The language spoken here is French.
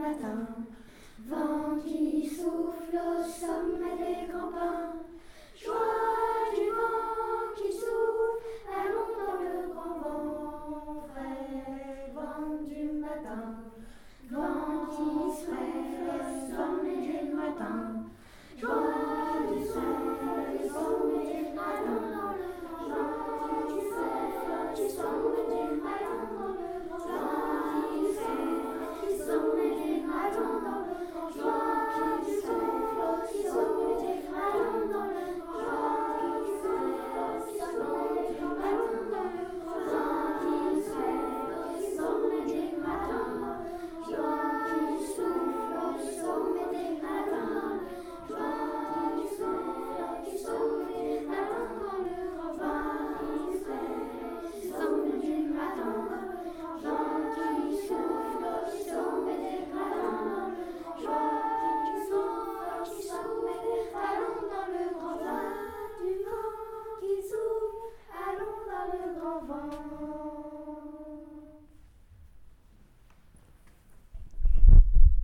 matin. Vent qui souffle au sommet des grands pins. Joie du vent qui souffle, allons dans le grand vent. Frais vent du matin. Vent qui souffle au sommet du matin.